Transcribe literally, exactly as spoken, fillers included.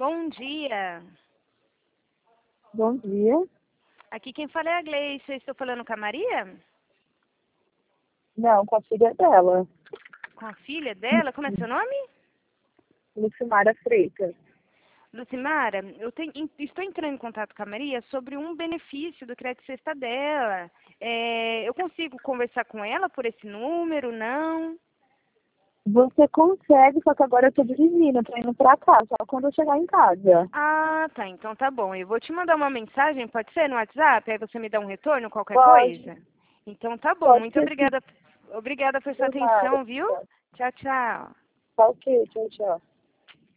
Bom dia. Bom dia. Aqui quem fala é a Gleice. Estou falando com a Maria? Não, com a filha dela, Com a filha dela? Como é seu nome? Lucimara Freitas. Lucimara, eu tenho- estou entrando em contato com a Maria sobre um benefício do Crédito Sexta dela. É, eu consigo conversar com ela por esse número? Não? Você consegue, só que agora eu tô dirigindo, tô indo pra casa, só quando eu chegar em casa. Ah, tá. Então tá bom. Eu vou te mandar uma mensagem, pode ser, no WhatsApp? Aí você me dá um retorno, qualquer Pode, coisa? Então tá bom. pode Muito ser sim, obrigada. Obrigada por sua Lucimara. atenção, viu? Tchau, tchau. Tá ok, tchau, tchau.